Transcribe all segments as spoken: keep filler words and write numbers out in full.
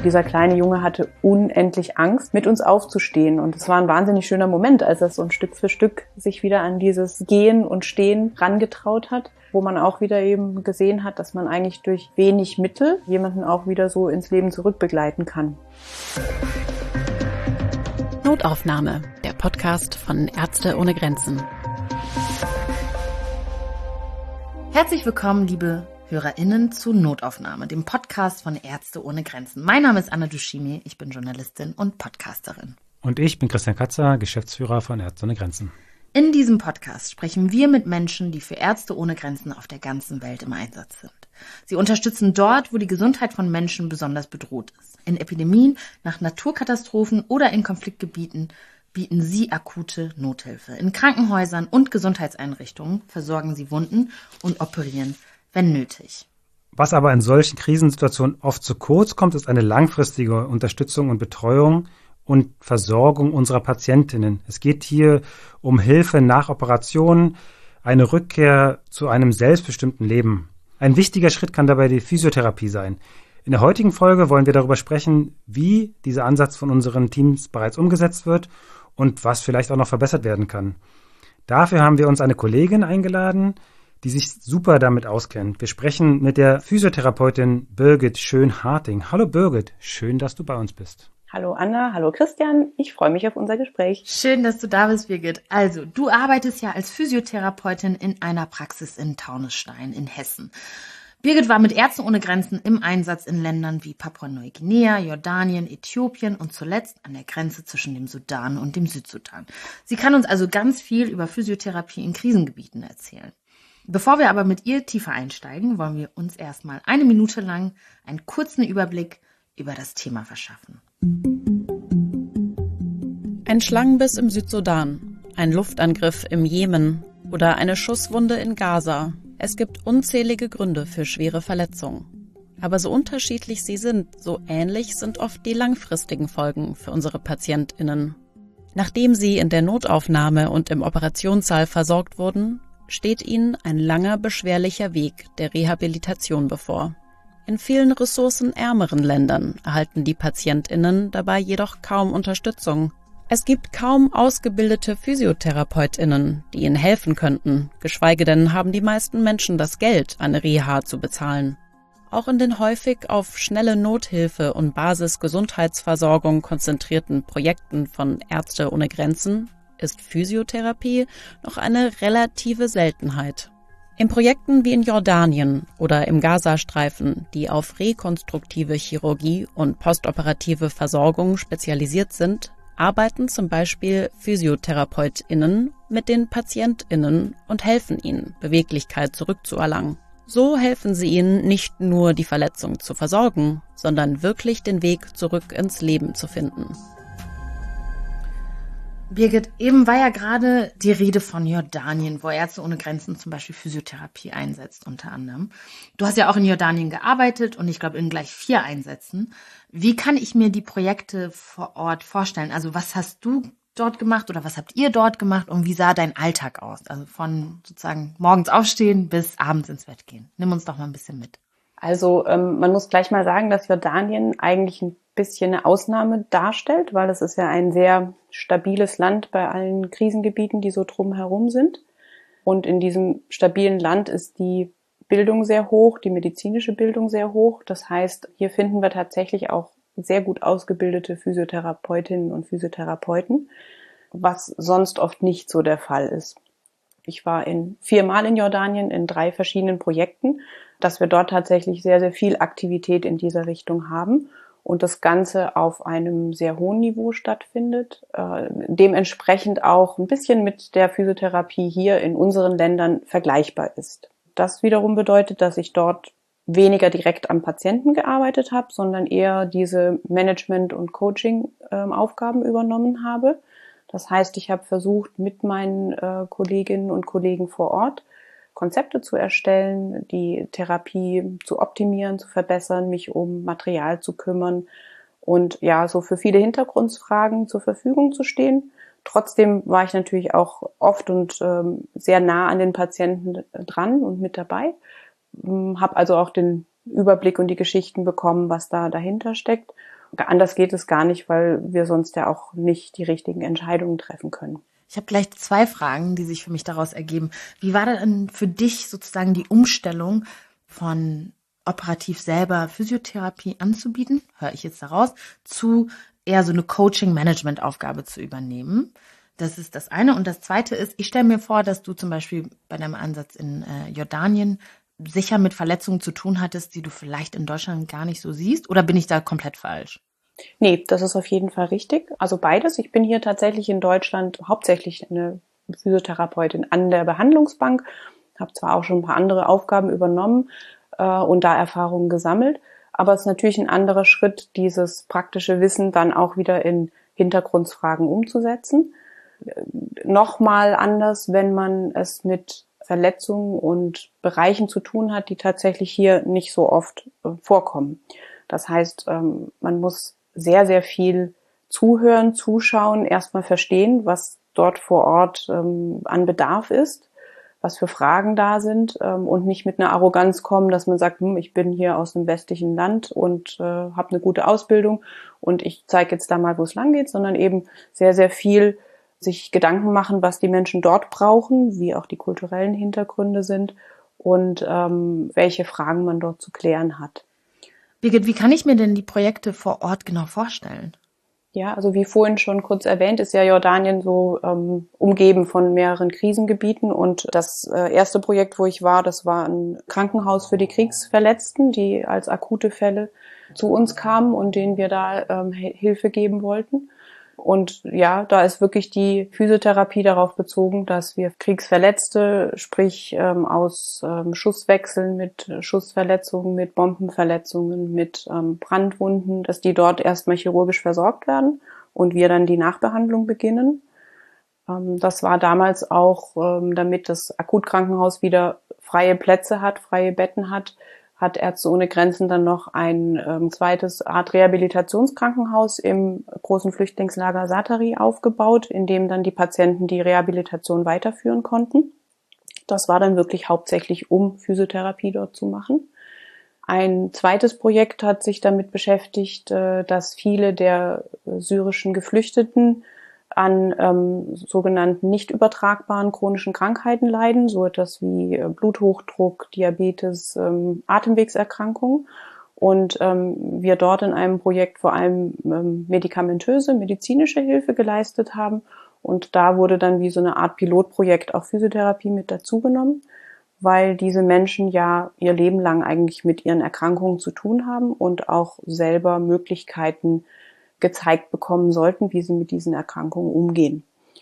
dieser kleine Junge hatte unendlich Angst, mit uns aufzustehen. Und es war ein wahnsinnig schöner Moment, als er so ein Stück für Stück sich wieder an dieses Gehen und Stehen rangetraut hat, wo man auch wieder eben gesehen hat, dass man eigentlich durch wenig Mittel jemanden auch wieder so ins Leben zurückbegleiten kann. Notaufnahme, der Podcast von Ärzte ohne Grenzen. Herzlich willkommen, liebe HörerInnen, zu Notaufnahme, dem Podcast von Ärzte ohne Grenzen. Mein Name ist Anna Dushimi, ich bin Journalistin und Podcasterin. Und ich bin Christian Katzer, Geschäftsführer von Ärzte ohne Grenzen. In diesem Podcast sprechen wir mit Menschen, die für Ärzte ohne Grenzen auf der ganzen Welt im Einsatz sind. Sie unterstützen dort, wo die Gesundheit von Menschen besonders bedroht ist. In Epidemien, nach Naturkatastrophen oder in Konfliktgebieten bieten sie akute Nothilfe. In Krankenhäusern und Gesundheitseinrichtungen versorgen sie Wunden und operieren, wenn nötig. Was aber in solchen Krisensituationen oft zu kurz kommt, ist eine langfristige Unterstützung und Betreuung und Versorgung unserer Patientinnen. Es geht hier um Hilfe nach Operationen, eine Rückkehr zu einem selbstbestimmten Leben. Ein wichtiger Schritt kann dabei die Physiotherapie sein. In der heutigen Folge wollen wir darüber sprechen, wie dieser Ansatz von unseren Teams bereits umgesetzt wird und was vielleicht auch noch verbessert werden kann. Dafür haben wir uns eine Kollegin eingeladen, die sich super damit auskennt. Wir sprechen mit der Physiotherapeutin Birgit Schön-Harting. Hallo Birgit, schön, dass du bei uns bist. Hallo Anna, hallo Christian, ich freue mich auf unser Gespräch. Schön, dass du da bist, Birgit. Also, du arbeitest ja als Physiotherapeutin in einer Praxis in Taunusstein in Hessen. Birgit war mit Ärzte ohne Grenzen im Einsatz in Ländern wie Papua-Neuguinea, Jordanien, Äthiopien und zuletzt an der Grenze zwischen dem Sudan und dem Südsudan. Sie kann uns also ganz viel über Physiotherapie in Krisengebieten erzählen. Bevor wir aber mit ihr tiefer einsteigen, wollen wir uns erstmal eine Minute lang einen kurzen Überblick über das Thema verschaffen. Ein Schlangenbiss im Südsudan, ein Luftangriff im Jemen oder eine Schusswunde in Gaza. Es gibt unzählige Gründe für schwere Verletzungen. Aber so unterschiedlich sie sind, so ähnlich sind oft die langfristigen Folgen für unsere PatientInnen. Nachdem sie in der Notaufnahme und im Operationssaal versorgt wurden, steht ihnen ein langer, beschwerlicher Weg der Rehabilitation bevor. In vielen ressourcenärmeren Ländern erhalten die PatientInnen dabei jedoch kaum Unterstützung. Es gibt kaum ausgebildete PhysiotherapeutInnen, die ihnen helfen könnten, geschweige denn haben die meisten Menschen das Geld, eine Reha zu bezahlen. Auch in den häufig auf schnelle Nothilfe und Basisgesundheitsversorgung konzentrierten Projekten von Ärzte ohne Grenzen ist Physiotherapie noch eine relative Seltenheit. In Projekten wie in Jordanien oder im Gazastreifen, die auf rekonstruktive Chirurgie und postoperative Versorgung spezialisiert sind, arbeiten zum Beispiel PhysiotherapeutInnen mit den PatientInnen und helfen ihnen, Beweglichkeit zurückzuerlangen. So helfen sie ihnen nicht nur, die Verletzung zu versorgen, sondern wirklich den Weg zurück ins Leben zu finden. Birgit, eben war ja gerade die Rede von Jordanien, wo Ärzte ohne Grenzen zum Beispiel Physiotherapie einsetzt, unter anderem. Du hast ja auch in Jordanien gearbeitet und ich glaube in gleich vier Einsätzen. Wie kann ich mir die Projekte vor Ort vorstellen? Also was hast du dort gemacht oder was habt ihr dort gemacht und wie sah dein Alltag aus? Also von sozusagen morgens aufstehen bis abends ins Bett gehen. Nimm uns doch mal ein bisschen mit. Also ähm, man muss gleich mal sagen, dass Jordanien eigentlich ein bisschen eine Ausnahme darstellt, weil es ist ja ein sehr stabiles Land bei allen Krisengebieten, die so drumherum sind. Und in diesem stabilen Land ist die Bildung sehr hoch, die medizinische Bildung sehr hoch. Das heißt, hier finden wir tatsächlich auch sehr gut ausgebildete Physiotherapeutinnen und Physiotherapeuten, was sonst oft nicht so der Fall ist. Ich war in viermal in Jordanien in drei verschiedenen Projekten, dass wir dort tatsächlich sehr, sehr viel Aktivität in dieser Richtung haben und das Ganze auf einem sehr hohen Niveau stattfindet, äh, dementsprechend auch ein bisschen mit der Physiotherapie hier in unseren Ländern vergleichbar ist. Das wiederum bedeutet, dass ich dort weniger direkt am Patienten gearbeitet habe, sondern eher diese Management- und Coaching-Aufgaben äh, übernommen habe. Das heißt, ich habe versucht, mit meinen äh, Kolleginnen und Kollegen vor Ort Konzepte zu erstellen, die Therapie zu optimieren, zu verbessern, mich um Material zu kümmern und ja, so für viele Hintergrundfragen zur Verfügung zu stehen. Trotzdem war ich natürlich auch oft und ähm, sehr nah an den Patienten dran und mit dabei, ähm, habe also auch den Überblick und die Geschichten bekommen, was da dahinter steckt anders geht es gar nicht, weil wir sonst ja auch nicht die richtigen Entscheidungen treffen können. Ich habe gleich zwei Fragen, die sich für mich daraus ergeben. Wie war denn für dich sozusagen die Umstellung von operativ selber Physiotherapie anzubieten, höre ich jetzt daraus, zu eher so eine Coaching-Management-Aufgabe zu übernehmen? Das ist das eine. Und das zweite ist, ich stelle mir vor, dass du zum Beispiel bei deinem Ansatz in äh, Jordanien sicher mit Verletzungen zu tun hattest, die du vielleicht in Deutschland gar nicht so siehst. Oder bin ich da komplett falsch? Nee, das ist auf jeden Fall richtig. Also beides. Ich bin hier tatsächlich in Deutschland hauptsächlich eine Physiotherapeutin an der Behandlungsbank, habe zwar auch schon ein paar andere Aufgaben übernommen äh, und da Erfahrungen gesammelt, aber es ist natürlich ein anderer Schritt, dieses praktische Wissen dann auch wieder in Hintergrundfragen umzusetzen. Äh, Nochmal anders, wenn man es mit Verletzungen und Bereichen zu tun hat, die tatsächlich hier nicht so oft äh, vorkommen. Das heißt, ähm, man muss sehr, sehr viel zuhören, zuschauen, erstmal verstehen, was dort vor Ort ähm, an Bedarf ist, was für Fragen da sind ähm, und nicht mit einer Arroganz kommen, dass man sagt, hm, ich bin hier aus einem westlichen Land und äh, habe eine gute Ausbildung und ich zeige jetzt da mal, wo es lang geht, sondern eben sehr, sehr viel sich Gedanken machen, was die Menschen dort brauchen, wie auch die kulturellen Hintergründe sind und ähm, welche Fragen man dort zu klären hat. Birgit, wie kann ich mir denn die Projekte vor Ort genau vorstellen? Ja, also wie vorhin schon kurz erwähnt, ist ja Jordanien so ähm, umgeben von mehreren Krisengebieten und das äh, erste Projekt, wo ich war, das war ein Krankenhaus für die Kriegsverletzten, die als akute Fälle zu uns kamen und denen wir da ähm, Hilfe geben wollten. Und ja, da ist wirklich die Physiotherapie darauf bezogen, dass wir Kriegsverletzte, sprich ähm, aus ähm, Schusswechseln mit Schussverletzungen, mit Bombenverletzungen, mit ähm, Brandwunden, dass die dort erstmal chirurgisch versorgt werden und wir dann die Nachbehandlung beginnen. Ähm, das war damals auch, ähm, damit das Akutkrankenhaus wieder freie Plätze hat, freie Betten hat, hat Ärzte ohne Grenzen dann noch ein ähm, zweites Art Rehabilitationskrankenhaus im großen Flüchtlingslager Zaatari aufgebaut, in dem dann die Patienten die Rehabilitation weiterführen konnten. Das war dann wirklich hauptsächlich, um Physiotherapie dort zu machen. Ein zweites Projekt hat sich damit beschäftigt, äh, dass viele der äh, syrischen Geflüchteten an ähm, sogenannten nicht übertragbaren chronischen Krankheiten leiden, so etwas wie äh, Bluthochdruck, Diabetes, ähm, Atemwegserkrankungen. Und ähm, wir dort in einem Projekt vor allem ähm, medikamentöse, medizinische Hilfe geleistet haben. Und da wurde dann wie so eine Art Pilotprojekt auch Physiotherapie mit dazugenommen, weil diese Menschen ja ihr Leben lang eigentlich mit ihren Erkrankungen zu tun haben und auch selber Möglichkeiten gezeigt bekommen sollten, wie sie mit diesen Erkrankungen umgehen.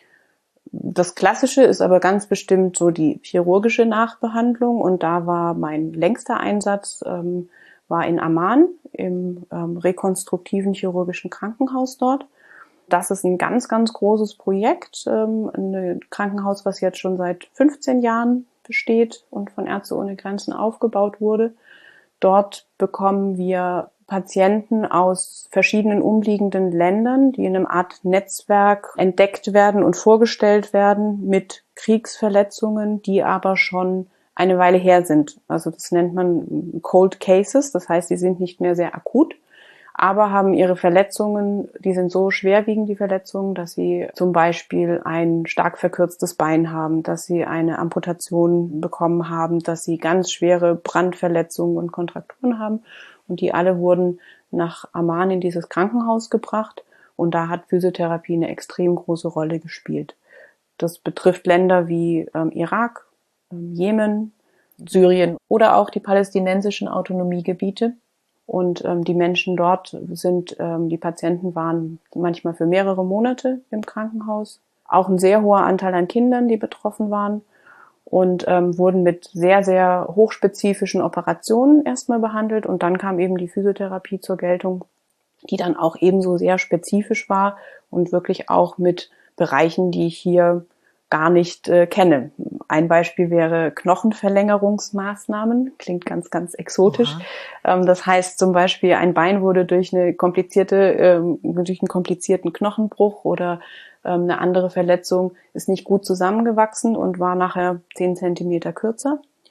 Das Klassische ist aber ganz bestimmt so die chirurgische Nachbehandlung und da war mein längster Einsatz, ähm, war in Amman im ähm, rekonstruktiven chirurgischen Krankenhaus dort. Das ist ein ganz, ganz großes Projekt, ähm, ein Krankenhaus, was jetzt schon seit fünfzehn Jahren besteht und von Ärzte ohne Grenzen aufgebaut wurde. Dort bekommen wir Patienten aus verschiedenen umliegenden Ländern, die in einem Art Netzwerk entdeckt werden und vorgestellt werden mit Kriegsverletzungen, die aber schon eine Weile her sind. Also das nennt man Cold Cases, das heißt, die sind nicht mehr sehr akut, aber haben ihre Verletzungen, die sind so schwerwiegend, die Verletzungen, dass sie zum Beispiel ein stark verkürztes Bein haben, dass sie eine Amputation bekommen haben, dass sie ganz schwere Brandverletzungen und Kontrakturen haben. Und die alle wurden nach Amman in dieses Krankenhaus gebracht. Und da hat Physiotherapie eine extrem große Rolle gespielt. Das betrifft Länder wie ähm, Irak, ähm, Jemen, Syrien oder auch die palästinensischen Autonomiegebiete. Und ähm, die Menschen dort sind, ähm, die Patienten waren manchmal für mehrere Monate im Krankenhaus. Auch ein sehr hoher Anteil an Kindern, die betroffen waren. Und ähm, wurden mit sehr, sehr hochspezifischen Operationen erstmal behandelt. Und dann kam eben die Physiotherapie zur Geltung, die dann auch ebenso sehr spezifisch war und wirklich auch mit Bereichen, die ich hier gar nicht äh, kenne. Ein Beispiel wäre Knochenverlängerungsmaßnahmen. Klingt ganz, ganz exotisch. Ähm, das heißt zum Beispiel, ein Bein wurde durch eine komplizierte, ähm, durch einen komplizierten Knochenbruch oder ähm, eine andere Verletzung ist nicht gut zusammengewachsen und war nachher zehn Zentimeter kürzer.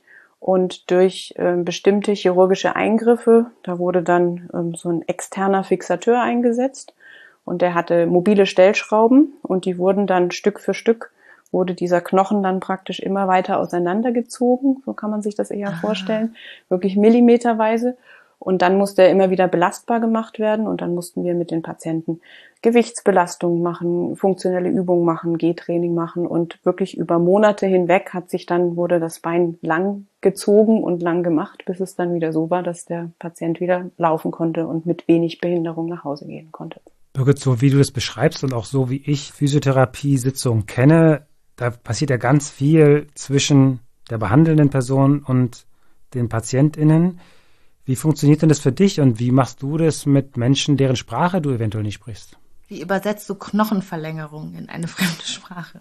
Und durch äh, bestimmte chirurgische Eingriffe, da wurde dann ähm, so ein externer Fixateur eingesetzt und der hatte mobile Stellschrauben und die wurden dann Stück für Stück, wurde dieser Knochen dann praktisch immer weiter auseinandergezogen, so kann man sich das eher ah. vorstellen, wirklich millimeterweise. Und dann musste er immer wieder belastbar gemacht werden und dann mussten wir mit den Patienten Gewichtsbelastung machen, funktionelle Übungen machen, Gehtraining machen und wirklich über Monate hinweg hat sich dann, wurde das Bein lang gezogen und lang gemacht, bis es dann wieder so war, dass der Patient wieder laufen konnte und mit wenig Behinderung nach Hause gehen konnte. Birgit, so wie du das beschreibst und auch so wie ich Physiotherapie-Sitzungen kenne, da passiert ja ganz viel zwischen der behandelnden Person und den PatientInnen. Wie funktioniert denn das für dich und wie machst du das mit Menschen, deren Sprache du eventuell nicht sprichst? Wie übersetzt du Knochenverlängerung in eine fremde Sprache?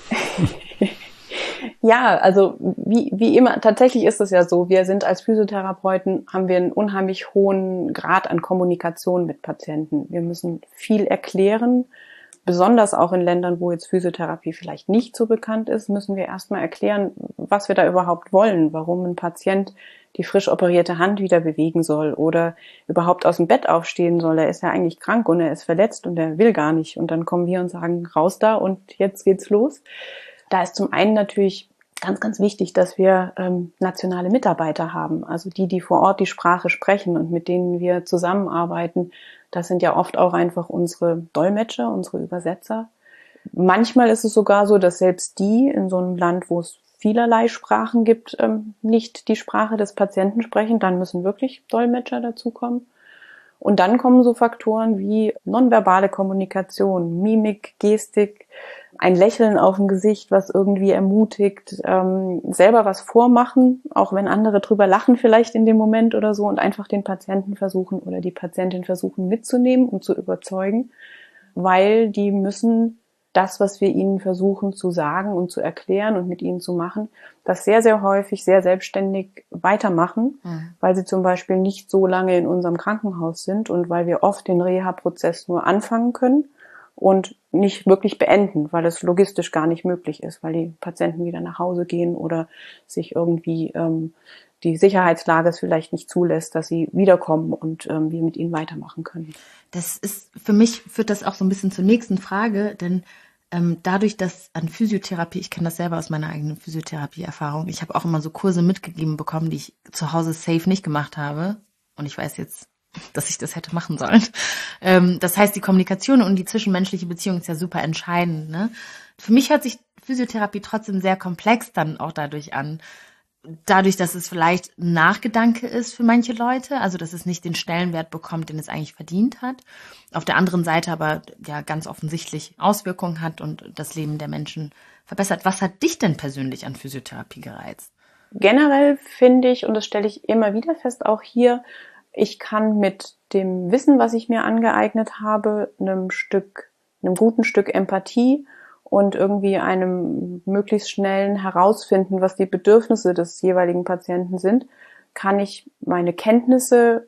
Ja, also wie, wie immer, tatsächlich ist es ja so, wir sind als Physiotherapeuten, haben wir einen unheimlich hohen Grad an Kommunikation mit Patienten. Wir müssen viel erklären, besonders auch in Ländern, wo jetzt Physiotherapie vielleicht nicht so bekannt ist, müssen wir erstmal erklären, was wir da überhaupt wollen, warum ein Patient die frisch operierte Hand wieder bewegen soll oder überhaupt aus dem Bett aufstehen soll. Er ist ja eigentlich krank und er ist verletzt und er will gar nicht. Und dann kommen wir und sagen, raus da und jetzt geht's los. Da ist zum einen natürlich ganz, ganz wichtig, dass wir ähm, nationale Mitarbeiter haben, also die, die vor Ort die Sprache sprechen und mit denen wir zusammenarbeiten. Das sind ja oft auch einfach unsere Dolmetscher, unsere Übersetzer. Manchmal ist es sogar so, dass selbst die in so einem Land, wo es vielerlei Sprachen gibt, ähm, nicht die Sprache des Patienten sprechen. Dann müssen wirklich Dolmetscher dazukommen. Und dann kommen so Faktoren wie nonverbale Kommunikation, Mimik, Gestik, ein Lächeln auf dem Gesicht, was irgendwie ermutigt, ähm, selber was vormachen, auch wenn andere drüber lachen vielleicht in dem Moment oder so und einfach den Patienten versuchen oder die Patientin versuchen mitzunehmen und zu überzeugen, weil die müssen das, was wir ihnen versuchen zu sagen und zu erklären und mit ihnen zu machen, das sehr, sehr häufig sehr selbstständig weitermachen, mhm. weil sie zum Beispiel nicht so lange in unserem Krankenhaus sind und weil wir oft den Reha-Prozess nur anfangen können und nicht wirklich beenden, weil es logistisch gar nicht möglich ist, weil die Patienten wieder nach Hause gehen oder sich irgendwie ähm, die Sicherheitslage es vielleicht nicht zulässt, dass sie wiederkommen und ähm, wir mit ihnen weitermachen können. Das ist, für mich führt das auch so ein bisschen zur nächsten Frage, denn ähm, dadurch, dass an Physiotherapie, ich kenne das selber aus meiner eigenen Physiotherapie-Erfahrung, ich habe auch immer so Kurse mitgegeben bekommen, die ich zu Hause safe nicht gemacht habe und ich weiß jetzt, dass ich das hätte machen sollen. Ähm, das heißt, die Kommunikation und die zwischenmenschliche Beziehung ist ja super entscheidend. Ne? Für mich hört sich Physiotherapie trotzdem sehr komplex dann auch dadurch an. Dadurch, dass es vielleicht ein Nachgedanke ist für manche Leute, also dass es nicht den Stellenwert bekommt, den es eigentlich verdient hat. Auf der anderen Seite aber ja ganz offensichtlich Auswirkungen hat und das Leben der Menschen verbessert. Was hat dich denn persönlich an Physiotherapie gereizt? Generell finde ich, und das stelle ich immer wieder fest, auch hier, ich kann mit dem Wissen, was ich mir angeeignet habe, einem Stück, einem guten Stück Empathie und irgendwie einem möglichst schnellen Herausfinden, was die Bedürfnisse des jeweiligen Patienten sind, kann ich meine Kenntnisse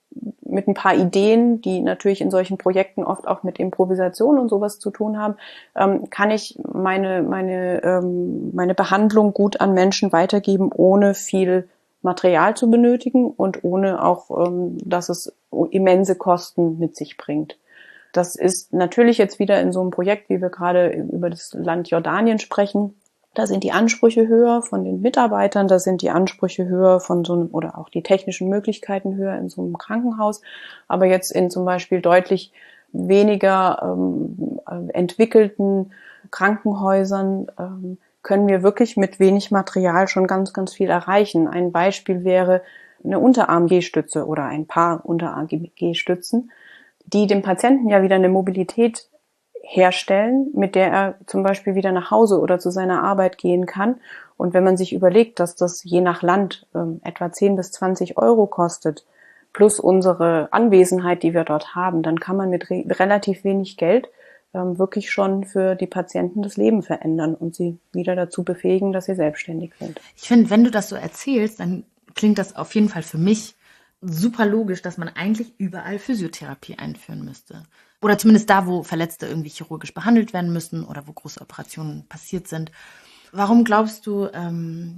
mit ein paar Ideen, die natürlich in solchen Projekten oft auch mit Improvisation und sowas zu tun haben, ähm, kann ich meine meine ähm, meine Behandlung gut an Menschen weitergeben, ohne viel Material zu benötigen und ohne auch, ähm, dass es immense Kosten mit sich bringt. Das ist natürlich jetzt wieder in so einem Projekt, wie wir gerade über das Land Jordanien sprechen. Da sind die Ansprüche höher von den Mitarbeitern, da sind die Ansprüche höher von so einem, oder auch die technischen Möglichkeiten höher in so einem Krankenhaus. Aber jetzt in zum Beispiel deutlich weniger ähm, entwickelten Krankenhäusern ähm, können wir wirklich mit wenig Material schon ganz, ganz viel erreichen. Ein Beispiel wäre eine Unterarm-G-Stütze oder ein paar Unterarm-G-Stützen, die dem Patienten ja wieder eine Mobilität herstellen, mit der er zum Beispiel wieder nach Hause oder zu seiner Arbeit gehen kann. Und wenn man sich überlegt, dass das je nach Land ähm, etwa zehn bis zwanzig Euro kostet, plus unsere Anwesenheit, die wir dort haben, dann kann man mit re- relativ wenig Geld ähm, wirklich schon für die Patienten das Leben verändern und sie wieder dazu befähigen, dass sie selbstständig sind. Ich finde, wenn du das so erzählst, dann klingt das auf jeden Fall für mich super logisch, dass man eigentlich überall Physiotherapie einführen müsste. Oder zumindest da, wo Verletzte irgendwie chirurgisch behandelt werden müssen oder wo große Operationen passiert sind. Warum glaubst du, ähm,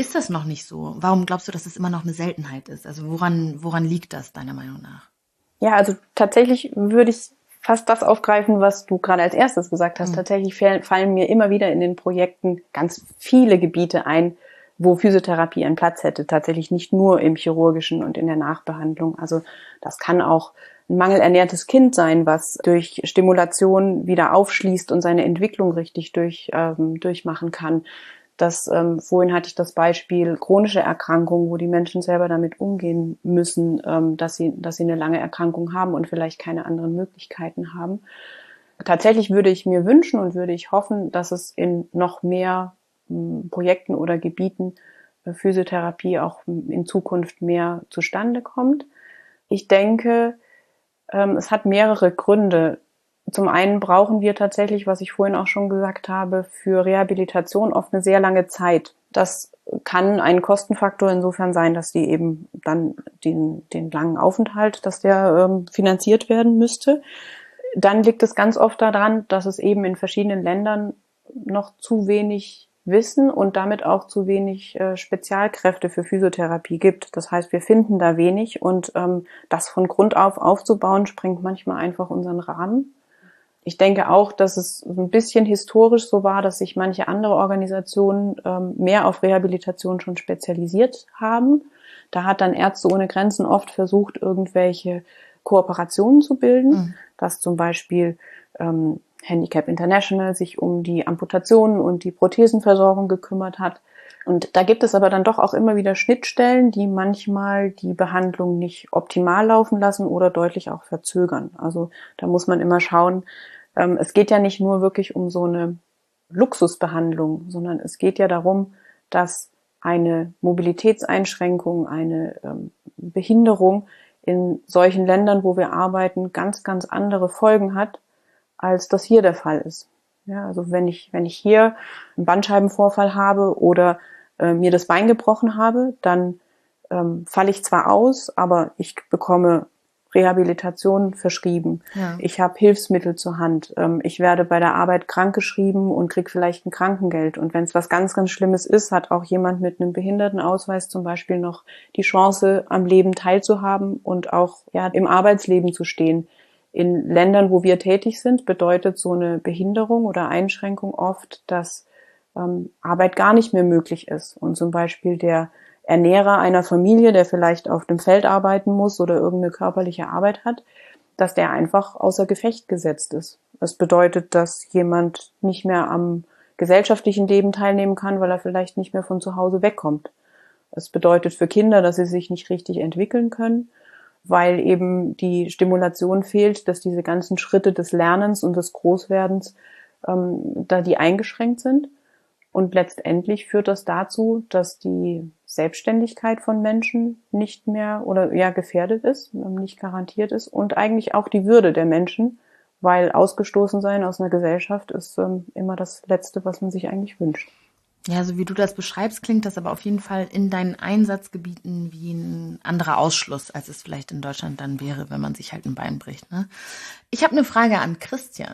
ist das noch nicht so? Warum glaubst du, dass es immer noch eine Seltenheit ist? Also woran, woran liegt das deiner Meinung nach? Ja, also tatsächlich würde ich fast das aufgreifen, was du gerade als erstes gesagt hast. Mhm. Tatsächlich fallen mir immer wieder in den Projekten ganz viele Gebiete ein, wo Physiotherapie einen Platz hätte. Tatsächlich nicht nur im chirurgischen und in der Nachbehandlung. Also das kann auch ein mangelernährtes Kind sein, was durch Stimulation wieder aufschließt und seine Entwicklung richtig durch, ähm, durchmachen kann. Das, ähm, vorhin hatte ich das Beispiel chronische Erkrankungen, wo die Menschen selber damit umgehen müssen, ähm, dass sie, dass sie eine lange Erkrankung haben und vielleicht keine anderen Möglichkeiten haben. Tatsächlich würde ich mir wünschen und würde ich hoffen, dass es in noch mehr ähm, Projekten oder Gebieten äh, Physiotherapie auch in Zukunft mehr zustande kommt. Ich denke, ähm, es hat mehrere Gründe. Zum einen brauchen wir tatsächlich, was ich vorhin auch schon gesagt habe, für Rehabilitation oft eine sehr lange Zeit. Das kann ein Kostenfaktor insofern sein, dass die eben dann den, den langen Aufenthalt, dass der ähm, finanziert werden müsste. Dann liegt es ganz oft daran, dass es eben in verschiedenen Ländern noch zu wenig Wissen und damit auch zu wenig äh, Spezialkräfte für Physiotherapie gibt. Das heißt, wir finden da wenig und ähm, das von Grund auf aufzubauen, sprengt manchmal einfach unseren Rahmen. Ich denke auch, dass es ein bisschen historisch so war, dass sich manche andere Organisationen ähm, mehr auf Rehabilitation schon spezialisiert haben. Da hat dann Ärzte ohne Grenzen oft versucht, irgendwelche Kooperationen zu bilden, mhm. dass zum Beispiel ähm, Handicap International sich um die Amputationen und die Prothesenversorgung gekümmert hat. Und da gibt es aber dann doch auch immer wieder Schnittstellen, die manchmal die Behandlung nicht optimal laufen lassen oder deutlich auch verzögern. Also da muss man immer schauen, ähm, es geht ja nicht nur wirklich um so eine Luxusbehandlung, sondern es geht ja darum, dass eine Mobilitätseinschränkung, eine ähm, Behinderung in solchen Ländern, wo wir arbeiten, ganz, ganz andere Folgen hat, als das hier der Fall ist. Ja, also wenn ich, wenn ich hier einen Bandscheibenvorfall habe oder äh, mir das Bein gebrochen habe, dann ähm, falle ich zwar aus, aber ich bekomme Rehabilitation verschrieben. Ja. Ich habe Hilfsmittel zur Hand. Ähm, ich werde bei der Arbeit krankgeschrieben und krieg vielleicht ein Krankengeld. Und wenn es was ganz, ganz Schlimmes ist, hat auch jemand mit einem Behindertenausweis zum Beispiel noch die Chance, am Leben teilzuhaben und auch ja im Arbeitsleben zu stehen. In Ländern, wo wir tätig sind, bedeutet so eine Behinderung oder Einschränkung oft, dass ähm, Arbeit gar nicht mehr möglich ist. Und zum Beispiel der Ernährer einer Familie, der vielleicht auf dem Feld arbeiten muss oder irgendeine körperliche Arbeit hat, dass der einfach außer Gefecht gesetzt ist. Das bedeutet, dass jemand nicht mehr am gesellschaftlichen Leben teilnehmen kann, weil er vielleicht nicht mehr von zu Hause wegkommt. Das bedeutet für Kinder, dass sie sich nicht richtig entwickeln können, weil eben die Stimulation fehlt, dass diese ganzen Schritte des Lernens und des Großwerdens ähm, da die eingeschränkt sind. Und letztendlich führt das dazu, dass die Selbstständigkeit von Menschen nicht mehr oder ja gefährdet ist, nicht garantiert ist und eigentlich auch die Würde der Menschen, weil ausgestoßen sein aus einer Gesellschaft ist ähm, immer das Letzte, was man sich eigentlich wünscht. Ja, so wie du das beschreibst, klingt das aber auf jeden Fall in deinen Einsatzgebieten wie ein anderer Ausschluss, als es vielleicht in Deutschland dann wäre, wenn man sich halt ein Bein bricht. Ne? Ich habe eine Frage an Christian.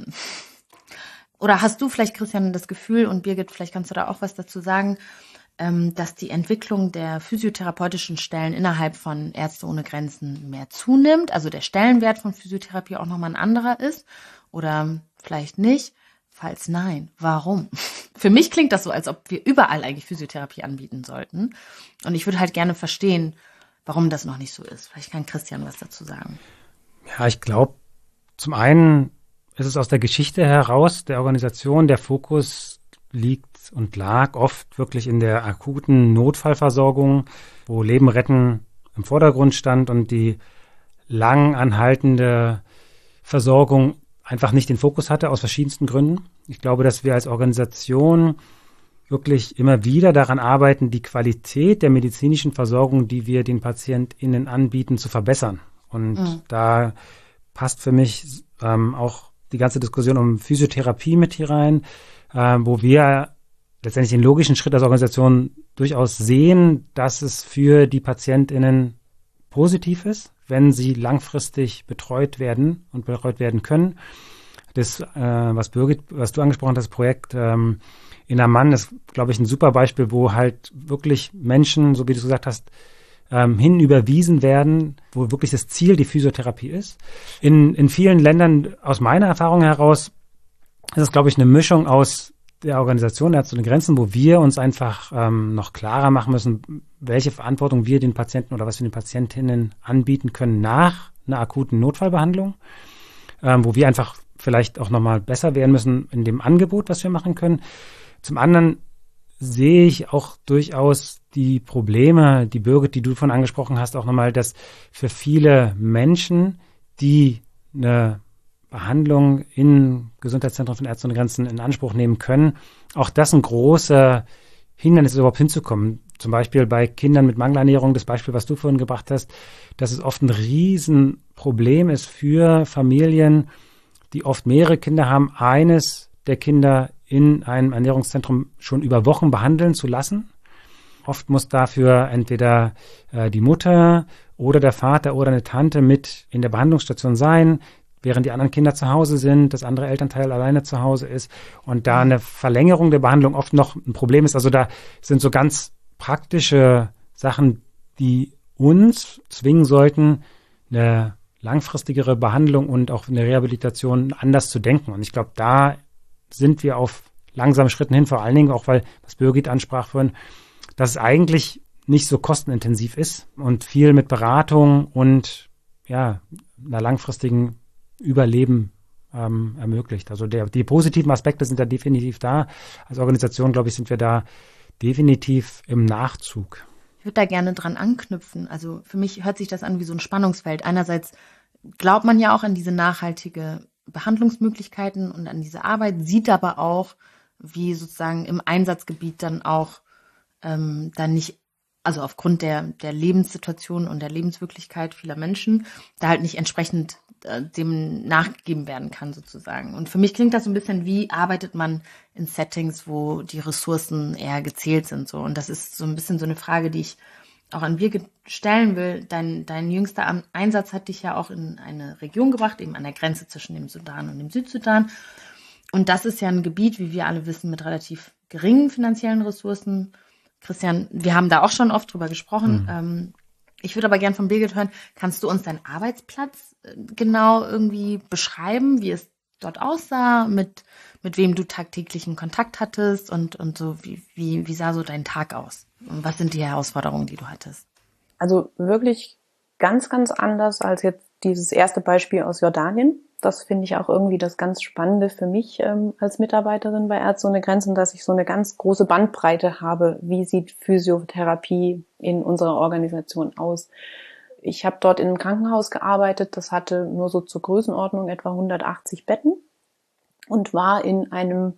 Oder hast du vielleicht, Christian, das Gefühl, und Birgit, vielleicht kannst du da auch was dazu sagen, dass die Entwicklung der physiotherapeutischen Stellen innerhalb von Ärzte ohne Grenzen mehr zunimmt, also der Stellenwert von Physiotherapie auch nochmal ein anderer ist oder vielleicht nicht? Falls nein, warum? Für mich klingt das so, als ob wir überall eigentlich Physiotherapie anbieten sollten. Und ich würde halt gerne verstehen, warum das noch nicht so ist. Vielleicht kann Christian was dazu sagen. Ja, ich glaube, zum einen ist es aus der Geschichte heraus der Organisation, der Fokus liegt und lag oft wirklich in der akuten Notfallversorgung, wo Leben retten im Vordergrund stand und die lang anhaltende Versorgung einfach nicht den Fokus hatte, aus verschiedensten Gründen. Ich glaube, dass wir als Organisation wirklich immer wieder daran arbeiten, die Qualität der medizinischen Versorgung, die wir den PatientInnen anbieten, zu verbessern. Und mhm. da passt für mich ähm, auch die ganze Diskussion um Physiotherapie mit hier rein, äh, wo wir letztendlich den logischen Schritt als Organisation durchaus sehen, dass es für die PatientInnen positiv ist, wenn sie langfristig betreut werden und betreut werden können. Das, äh, was Birgit, was du angesprochen hast, das Projekt ähm, in Amman ist, glaube ich, ein super Beispiel, wo halt wirklich Menschen, so wie du gesagt hast, ähm, hin überwiesen werden, wo wirklich das Ziel die Physiotherapie ist. In, in vielen Ländern, aus meiner Erfahrung heraus, ist es, glaube ich, eine Mischung aus der Organisation Ärzte ohne Grenzen, wo wir uns einfach ähm, noch klarer machen müssen, welche Verantwortung wir den Patienten oder was wir den Patientinnen anbieten können nach einer akuten Notfallbehandlung, ähm, wo wir einfach vielleicht auch nochmal besser werden müssen in dem Angebot, was wir machen können. Zum anderen sehe ich auch durchaus die Probleme, die Birgit, die du von angesprochen hast, auch nochmal, dass für viele Menschen, die eine Behandlung in Gesundheitszentren von Ärzte ohne Grenzen in Anspruch nehmen können, auch das ein großer Hindernis ist, überhaupt hinzukommen. Zum Beispiel bei Kindern mit Mangelernährung, das Beispiel, was du vorhin gebracht hast, dass es oft ein Riesenproblem ist für Familien, die oft mehrere Kinder haben, eines der Kinder in einem Ernährungszentrum schon über Wochen behandeln zu lassen. Oft muss dafür entweder äh, die Mutter oder der Vater oder eine Tante mit in der Behandlungsstation sein, während die anderen Kinder zu Hause sind, das andere Elternteil alleine zu Hause ist und da eine Verlängerung der Behandlung oft noch ein Problem ist. Also da sind so ganz praktische Sachen, die uns zwingen sollten, eine langfristigere Behandlung und auch eine Rehabilitation anders zu denken. Und ich glaube, da sind wir auf langsamen Schritten hin, vor allen Dingen auch, weil, was Birgit ansprach vorhin, dass es eigentlich nicht so kostenintensiv ist und viel mit Beratung und ja, einer langfristigen Überleben ähm, ermöglicht. Also der, die positiven Aspekte sind da definitiv da. Als Organisation, glaube ich, sind wir da definitiv im Nachzug. Ich würde da gerne dran anknüpfen. Also für mich hört sich das an wie so ein Spannungsfeld. Einerseits glaubt man ja auch an diese nachhaltige Behandlungsmöglichkeiten und an diese Arbeit, sieht aber auch, wie sozusagen im Einsatzgebiet dann auch ähm, dann nicht, also aufgrund der, der Lebenssituation und der Lebenswirklichkeit vieler Menschen, da halt nicht entsprechend äh, dem nachgegeben werden kann sozusagen. Und für mich klingt das so ein bisschen, wie arbeitet man in Settings, wo die Ressourcen eher gezählt sind. So. Und das ist so ein bisschen so eine Frage, die ich auch an Birgit stellen will. Dein, dein jüngster Einsatz hat dich ja auch in eine Region gebracht, eben an der Grenze zwischen dem Sudan und dem Südsudan. Und das ist ja ein Gebiet, wie wir alle wissen, mit relativ geringen finanziellen Ressourcen. Christian, wir haben da auch schon oft drüber gesprochen. Mhm. Ähm, ich würde aber gern von Birgit hören, kannst du uns deinen Arbeitsplatz genau irgendwie beschreiben, wie es dort aussah, mit, mit wem du tagtäglichen Kontakt hattest und, und so, wie, wie, wie sah so dein Tag aus? Und was sind die Herausforderungen, die du hattest? Also wirklich ganz, ganz anders als jetzt dieses erste Beispiel aus Jordanien. Das finde ich auch irgendwie das ganz Spannende für mich ähm, als Mitarbeiterin bei Ärzte ohne Grenzen, dass ich so eine ganz große Bandbreite habe. Wie sieht Physiotherapie in unserer Organisation aus? Ich habe dort in einem Krankenhaus gearbeitet, das hatte nur so zur Größenordnung etwa hundertachtzig Betten und war in einem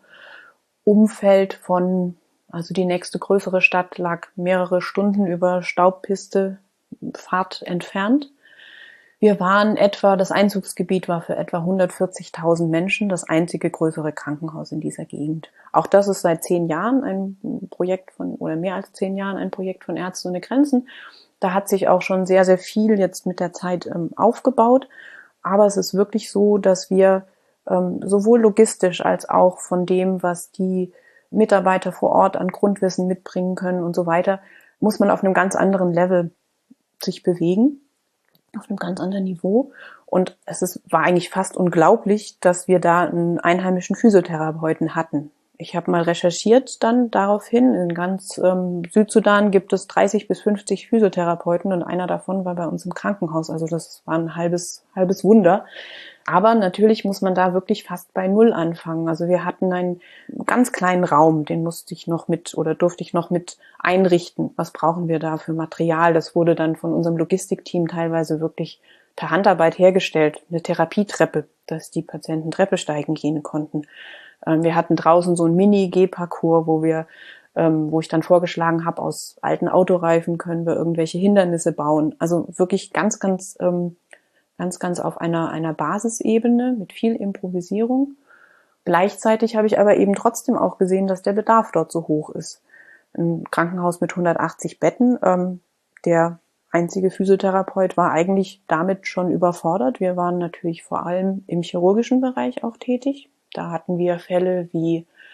Umfeld von, also die nächste größere Stadt lag mehrere Stunden über Staubpiste Fahrt entfernt. Wir waren etwa, das Einzugsgebiet war für etwa hundertvierzigtausend Menschen das einzige größere Krankenhaus in dieser Gegend. Auch das ist seit zehn Jahren ein Projekt von, oder mehr als zehn Jahren ein Projekt von Ärzte ohne Grenzen. Da hat sich auch schon sehr, sehr viel jetzt mit der Zeit ähm, aufgebaut. Aber es ist wirklich so, dass wir ähm, sowohl logistisch als auch von dem, was die Mitarbeiter vor Ort an Grundwissen mitbringen können und so weiter, muss man auf einem ganz anderen Level sich bewegen. Auf einem ganz anderen Niveau. Und es ist, war eigentlich fast unglaublich, dass wir da einen einheimischen Physiotherapeuten hatten. Ich habe mal recherchiert dann daraufhin. In ganz ähm, Südsudan gibt es dreißig bis fünfzig Physiotherapeuten und einer davon war bei uns im Krankenhaus. Also das war ein halbes, halbes Wunder. Aber natürlich muss man da wirklich fast bei Null anfangen. Also wir hatten einen ganz kleinen Raum, den musste ich noch mit oder durfte ich noch mit einrichten. Was brauchen wir da für Material? Das wurde dann von unserem Logistikteam teilweise wirklich per Handarbeit hergestellt. Eine Therapietreppe, dass die Patienten Treppe steigen gehen konnten. Wir hatten draußen so einen Mini-Gehparcours, wo wir, wo ich dann vorgeschlagen habe, aus alten Autoreifen können wir irgendwelche Hindernisse bauen. Also wirklich ganz, ganz ganz, ganz auf einer, einer Basisebene mit viel Improvisierung. Gleichzeitig habe ich aber eben trotzdem auch gesehen, dass der Bedarf dort so hoch ist. Ein Krankenhaus mit hundertachtzig Betten, ähm, der einzige Physiotherapeut war eigentlich damit schon überfordert. Wir waren natürlich vor allem im chirurgischen Bereich auch tätig. Da hatten wir Fälle wie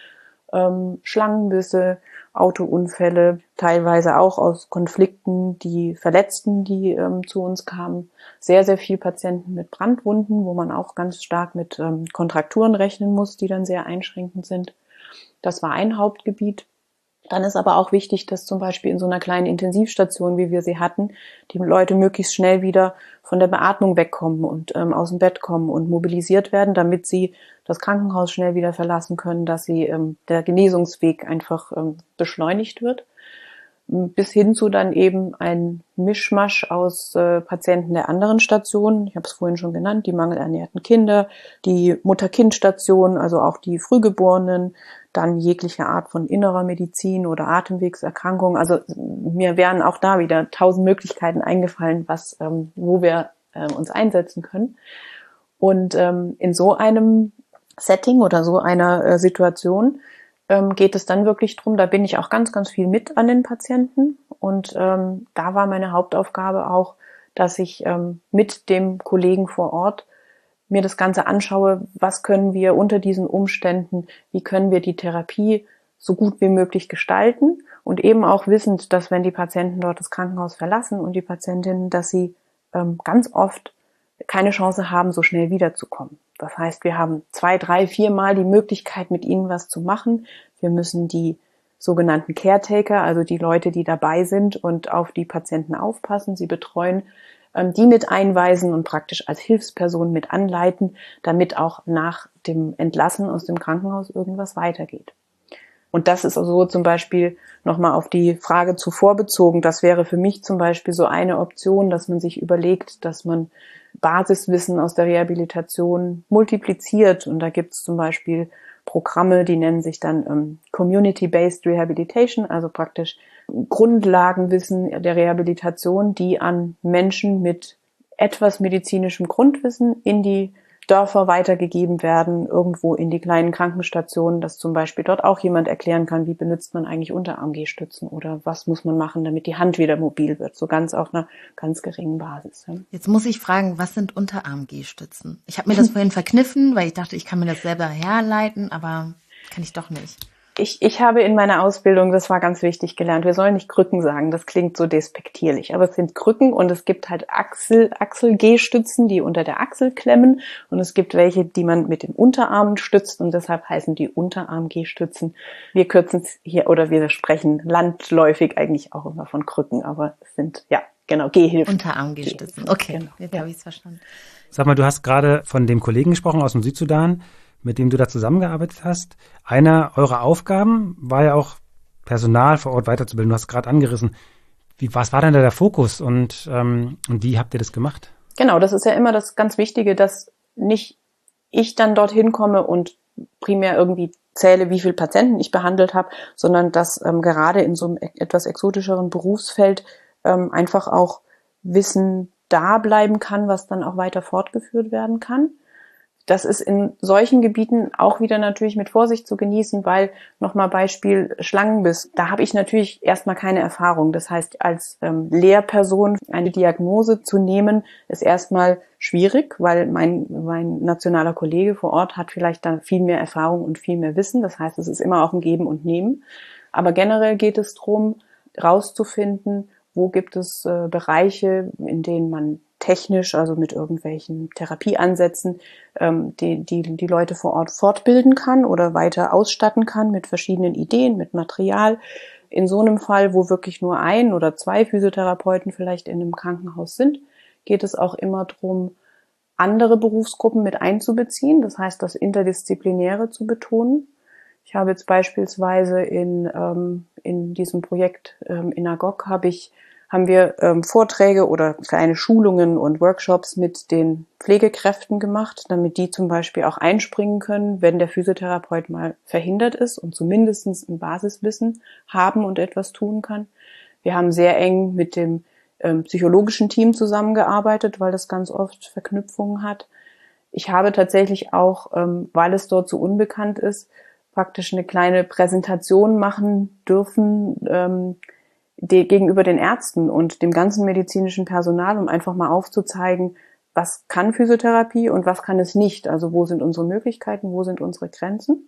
ähm, Schlangenbisse, Autounfälle, teilweise auch aus Konflikten, die Verletzten, die ähm, zu uns kamen. Sehr, sehr viel Patienten mit Brandwunden, wo man auch ganz stark mit ähm, Kontrakturen rechnen muss, die dann sehr einschränkend sind. Das war ein Hauptgebiet. Dann ist aber auch wichtig, dass zum Beispiel in so einer kleinen Intensivstation, wie wir sie hatten, die Leute möglichst schnell wieder von der Beatmung wegkommen und ähm, aus dem Bett kommen und mobilisiert werden, damit sie das Krankenhaus schnell wieder verlassen können, dass sie ähm, der Genesungsweg einfach ähm, beschleunigt wird. Bis hin zu dann eben ein Mischmasch aus äh, Patienten der anderen Stationen. Ich habe es vorhin schon genannt, die mangelernährten Kinder, die Mutter-Kind-Station, also auch die Frühgeborenen, dann jegliche Art von innerer Medizin oder Atemwegserkrankungen. Also mir wären auch da wieder tausend Möglichkeiten eingefallen, was, ähm, wo wir äh, uns einsetzen können. Und ähm, in so einem Setting oder so einer äh, Situation ähm, geht es dann wirklich drum, da bin ich auch ganz, ganz viel mit an den Patienten. Und ähm, da war meine Hauptaufgabe auch, dass ich ähm, mit dem Kollegen vor Ort mir das Ganze anschaue, was können wir unter diesen Umständen, wie können wir die Therapie so gut wie möglich gestalten und eben auch wissend, dass wenn die Patienten dort das Krankenhaus verlassen und die Patientinnen, dass sie ähm, ganz oft keine Chance haben, so schnell wiederzukommen. Das heißt, wir haben zwei, drei, viermal die Möglichkeit, mit ihnen was zu machen. Wir müssen die sogenannten Caretaker, also die Leute, die dabei sind und auf die Patienten aufpassen, sie betreuen, die mit einweisen und praktisch als Hilfsperson mit anleiten, damit auch nach dem Entlassen aus dem Krankenhaus irgendwas weitergeht. Und das ist also zum Beispiel nochmal auf die Frage zuvor bezogen. Das wäre für mich zum Beispiel so eine Option, dass man sich überlegt, dass man Basiswissen aus der Rehabilitation multipliziert. Und da gibt es zum Beispiel Programme, die nennen sich dann ähm, Community-Based Rehabilitation, also praktisch Grundlagenwissen der Rehabilitation, die an Menschen mit etwas medizinischem Grundwissen in die Dörfer weitergegeben werden, irgendwo in die kleinen Krankenstationen, dass zum Beispiel dort auch jemand erklären kann, wie benutzt man eigentlich Unterarm-Gehstützen oder was muss man machen, damit die Hand wieder mobil wird, so ganz auf einer ganz geringen Basis. Jetzt muss ich fragen, was sind Unterarm-Gehstützen? Ich habe mir das vorhin verkniffen, weil ich dachte, ich kann mir das selber herleiten, aber kann ich doch nicht. Ich, ich habe in meiner Ausbildung, das war ganz wichtig, gelernt, wir sollen nicht Krücken sagen, das klingt so despektierlich, aber es sind Krücken und es gibt halt Achsel, Achselgehstützen, die unter der Achsel klemmen und es gibt welche, die man mit dem Unterarm stützt und deshalb heißen die Unterarmgehstützen. Wir kürzen es hier oder wir sprechen landläufig eigentlich auch immer von Krücken, aber es sind, ja, genau, Gehhilfen. Unterarmgehstützen, okay, genau. Jetzt ja. habe ich es verstanden. Sag mal, du hast gerade von dem Kollegen gesprochen aus dem Südsudan, mit dem du da zusammengearbeitet hast. Einer eurer Aufgaben war ja auch, Personal vor Ort weiterzubilden. Du hast gerade angerissen. Wie, was war denn da der Fokus und, ähm, und wie habt ihr das gemacht? Genau, das ist ja immer das ganz Wichtige, dass nicht ich dann dorthin komme und primär irgendwie zähle, wie viele Patienten ich behandelt habe, sondern dass ähm, gerade in so einem etwas exotischeren Berufsfeld ähm, einfach auch Wissen da bleiben kann, was dann auch weiter fortgeführt werden kann. Das ist in solchen Gebieten auch wieder natürlich mit Vorsicht zu genießen, weil, nochmal Beispiel Schlangenbiss, da habe ich natürlich erstmal keine Erfahrung. Das heißt, als ähm, Lehrperson eine Diagnose zu nehmen, ist erstmal schwierig, weil mein, mein nationaler Kollege vor Ort hat vielleicht da viel mehr Erfahrung und viel mehr Wissen. Das heißt, es ist immer auch ein Geben und Nehmen. Aber generell geht es darum, rauszufinden, wo gibt es äh, Bereiche, in denen man technisch, also mit irgendwelchen Therapieansätzen, ähm, die, die die Leute vor Ort fortbilden kann oder weiter ausstatten kann mit verschiedenen Ideen, mit Material. In so einem Fall, wo wirklich nur ein oder zwei Physiotherapeuten vielleicht in einem Krankenhaus sind, geht es auch immer darum, andere Berufsgruppen mit einzubeziehen, das heißt, das Interdisziplinäre zu betonen. Ich habe jetzt beispielsweise in ähm, in diesem Projekt ähm, in Agog habe ich haben wir ähm, Vorträge oder kleine Schulungen und Workshops mit den Pflegekräften gemacht, damit die zum Beispiel auch einspringen können, wenn der Physiotherapeut mal verhindert ist und zumindest ein Basiswissen haben und etwas tun kann. Wir haben sehr eng mit dem ähm, psychologischen Team zusammengearbeitet, weil das ganz oft Verknüpfungen hat. Ich habe tatsächlich auch, ähm, weil es dort so unbekannt ist, praktisch eine kleine Präsentation machen dürfen, ähm, die, gegenüber den Ärzten und dem ganzen medizinischen Personal, um einfach mal aufzuzeigen, was kann Physiotherapie und was kann es nicht. Also wo sind unsere Möglichkeiten, wo sind unsere Grenzen.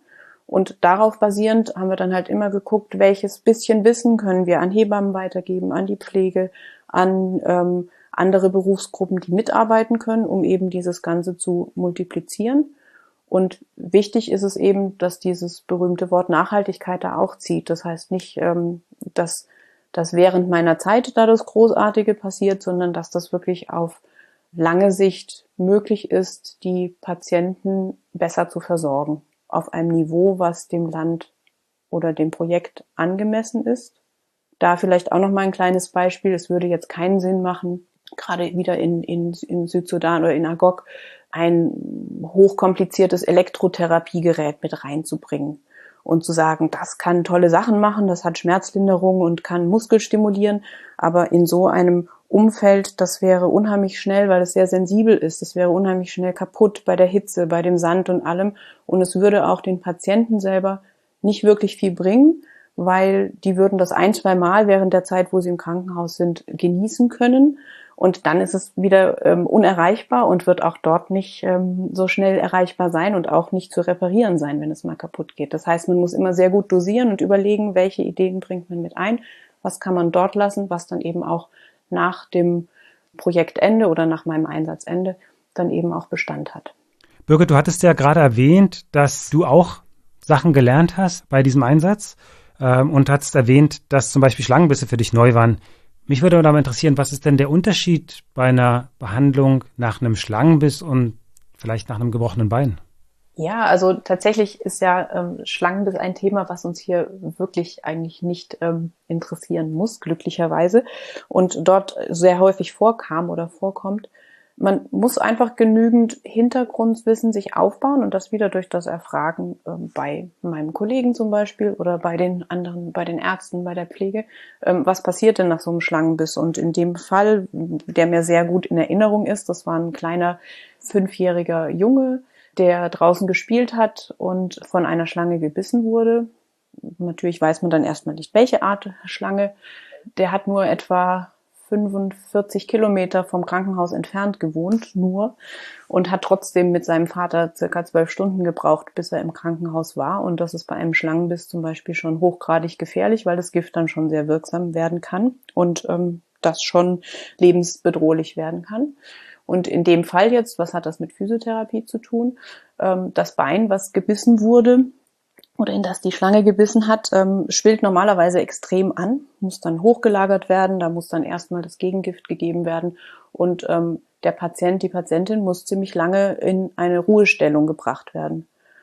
Und darauf basierend haben wir dann halt immer geguckt, welches bisschen Wissen können wir an Hebammen weitergeben, an die Pflege, an ähm, andere Berufsgruppen, die mitarbeiten können, um eben dieses Ganze zu multiplizieren. Und wichtig ist es eben, dass dieses berühmte Wort Nachhaltigkeit da auch zieht. Das heißt nicht, ähm, dass, dass während meiner Zeit da das Großartige passiert, sondern dass das wirklich auf lange Sicht möglich ist, die Patienten besser zu versorgen. Auf einem Niveau, was dem Land oder dem Projekt angemessen ist. Da vielleicht auch noch mal ein kleines Beispiel. Es würde jetzt keinen Sinn machen, gerade wieder in, in, in Südsudan oder in Agok ein hochkompliziertes Elektrotherapiegerät mit reinzubringen und zu sagen, das kann tolle Sachen machen, das hat Schmerzlinderung und kann Muskel stimulieren, aber in so einem Umfeld, das wäre unheimlich schnell, weil es sehr sensibel ist, das wäre unheimlich schnell kaputt bei der Hitze, bei dem Sand und allem, und es würde auch den Patienten selber nicht wirklich viel bringen, weil die würden das ein, zwei Mal während der Zeit, wo sie im Krankenhaus sind, genießen können. Und dann ist es wieder ähm, unerreichbar und wird auch dort nicht ähm, so schnell erreichbar sein und auch nicht zu reparieren sein, wenn es mal kaputt geht. Das heißt, man muss immer sehr gut dosieren und überlegen, welche Ideen bringt man mit ein, was kann man dort lassen, was dann eben auch nach dem Projektende oder nach meinem Einsatzende dann eben auch Bestand hat. Birgit, du hattest ja gerade erwähnt, dass du auch Sachen gelernt hast bei diesem Einsatz ähm, und hattest erwähnt, dass zum Beispiel Schlangenbisse für dich neu waren. Mich würde aber interessieren, was ist denn der Unterschied bei einer Behandlung nach einem Schlangenbiss und vielleicht nach einem gebrochenen Bein? Ja, also tatsächlich ist ja ähm, Schlangenbiss ein Thema, was uns hier wirklich eigentlich nicht ähm, interessieren muss, glücklicherweise, und dort sehr häufig vorkam oder vorkommt. Man muss einfach genügend Hintergrundwissen sich aufbauen und das wieder durch das Erfragen äh, bei meinem Kollegen zum Beispiel oder bei den anderen, bei den Ärzten, bei der Pflege. Ähm, was passiert denn nach so einem Schlangenbiss? Und in dem Fall, der mir sehr gut in Erinnerung ist, das war ein kleiner fünfjähriger Junge, der draußen gespielt hat und von einer Schlange gebissen wurde. Natürlich weiß man dann erstmal nicht, welche Art Schlange. Der hat nur etwa fünfundvierzig Kilometer vom Krankenhaus entfernt gewohnt, nur, und hat trotzdem mit seinem Vater circa zwölf Stunden gebraucht, bis er im Krankenhaus war. Und das ist bei einem Schlangenbiss zum Beispiel schon hochgradig gefährlich, weil das Gift dann schon sehr wirksam werden kann und ähm, das schon lebensbedrohlich werden kann. Und in dem Fall jetzt, was hat das mit Physiotherapie zu tun? Ähm, das Bein, was gebissen wurde, oder in das die Schlange gebissen hat, ähm, schwillt normalerweise extrem an, muss dann hochgelagert werden, da muss dann erstmal das Gegengift gegeben werden und ähm, der Patient, die Patientin muss ziemlich lange in eine Ruhestellung gebracht werden.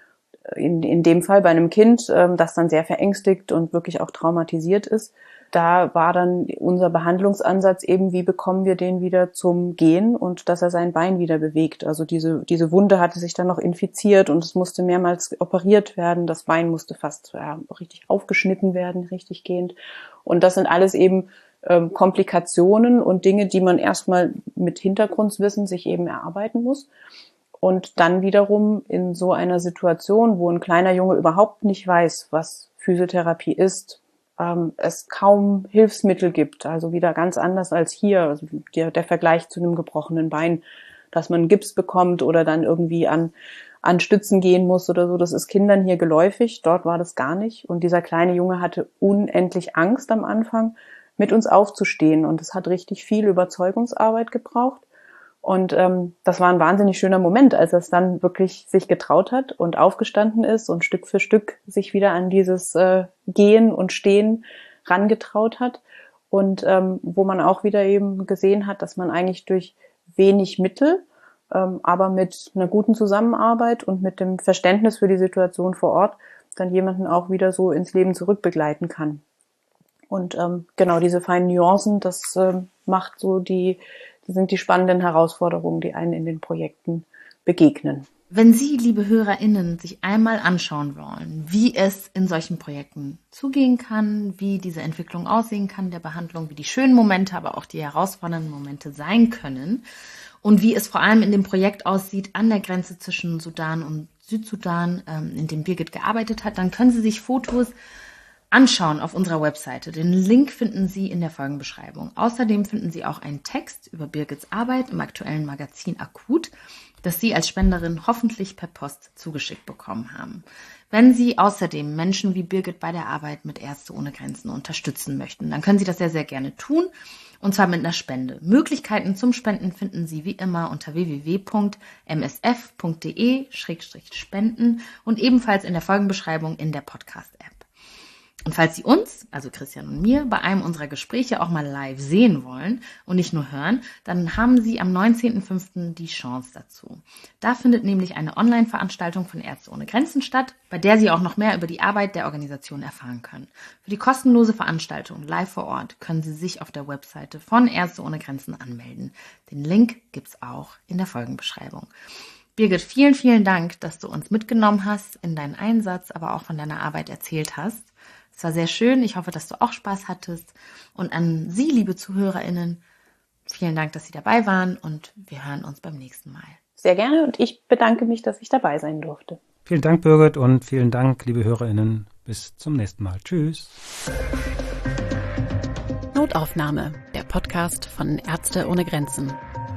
In, in dem Fall bei einem Kind, ähm, das dann sehr verängstigt und wirklich auch traumatisiert ist, da war dann unser Behandlungsansatz eben, wie bekommen wir den wieder zum Gehen und dass er sein Bein wieder bewegt. Also diese diese Wunde hatte sich dann noch infiziert und es musste mehrmals operiert werden. Das Bein musste fast ja, richtig aufgeschnitten werden, richtig gehend. Und das sind alles eben ähm, Komplikationen und Dinge, die man erstmal mit Hintergrundwissen sich eben erarbeiten muss. Und dann wiederum in so einer Situation, wo ein kleiner Junge überhaupt nicht weiß, was Physiotherapie ist, ähm, es kaum Hilfsmittel gibt, also wieder ganz anders als hier, also der, der Vergleich zu einem gebrochenen Bein, dass man Gips bekommt oder dann irgendwie an, an Stützen gehen muss oder so, das ist Kindern hier geläufig, dort war das gar nicht. Und dieser kleine Junge hatte unendlich Angst am Anfang, mit uns aufzustehen, und es hat richtig viel Überzeugungsarbeit gebraucht. Und ähm, das war ein wahnsinnig schöner Moment, als er es dann wirklich sich getraut hat und aufgestanden ist und Stück für Stück sich wieder an dieses äh, Gehen und Stehen rangetraut hat. Und ähm, wo man auch wieder eben gesehen hat, dass man eigentlich durch wenig Mittel, ähm, aber mit einer guten Zusammenarbeit und mit dem Verständnis für die Situation vor Ort dann jemanden auch wieder so ins Leben zurückbegleiten kann. Und ähm, genau diese feinen Nuancen, das ähm, macht so die Das sind die spannenden Herausforderungen, die einen in den Projekten begegnen. Wenn Sie, liebe HörerInnen, sich einmal anschauen wollen, wie es in solchen Projekten zugehen kann, wie diese Entwicklung aussehen kann, der Behandlung, wie die schönen Momente, aber auch die herausfordernden Momente sein können und wie es vor allem in dem Projekt aussieht an der Grenze zwischen Sudan und Südsudan, in dem Birgit gearbeitet hat, dann können Sie sich Fotos anschauen auf unserer Webseite. Den Link finden Sie in der Folgenbeschreibung. Außerdem finden Sie auch einen Text über Birgits Arbeit im aktuellen Magazin Akut. das Sie als Spenderin hoffentlich per Post zugeschickt bekommen haben. Wenn Sie außerdem Menschen wie Birgit bei der Arbeit mit Ärzte ohne Grenzen unterstützen möchten, dann können Sie das sehr, sehr gerne tun, und zwar mit einer Spende. Möglichkeiten zum Spenden finden Sie wie immer unter w w w punkt m s f punkt d e slash spenden und ebenfalls in der Folgenbeschreibung in der Podcast-App. Und falls Sie uns, also Christian und mir, bei einem unserer Gespräche auch mal live sehen wollen und nicht nur hören, dann haben Sie am neunzehnten fünften die Chance dazu. Da findet nämlich eine Online-Veranstaltung von Ärzte ohne Grenzen statt, bei der Sie auch noch mehr über die Arbeit der Organisation erfahren können. Für die kostenlose Veranstaltung live vor Ort können Sie sich auf der Webseite von Ärzte ohne Grenzen anmelden. Den Link gibt's auch in der Folgenbeschreibung. Birgit, vielen, vielen Dank, dass du uns mitgenommen hast in deinen Einsatz, aber auch von deiner Arbeit erzählt hast. Es war sehr schön. Ich hoffe, dass du auch Spaß hattest. Und an Sie, liebe ZuhörerInnen, vielen Dank, dass Sie dabei waren und wir hören uns beim nächsten Mal. Sehr gerne und ich bedanke mich, dass ich dabei sein durfte. Vielen Dank, Birgit, und vielen Dank, liebe HörerInnen. Bis zum nächsten Mal. Tschüss. Notaufnahme, der Podcast von Ärzte ohne Grenzen.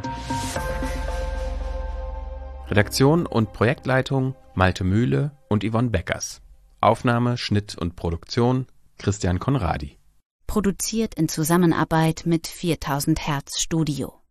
Redaktion und Projektleitung Malte Mühle und Yvonne Beckers. Aufnahme, Schnitt und Produktion Christian Conradi. Produziert in Zusammenarbeit mit viertausend Hertz Studio.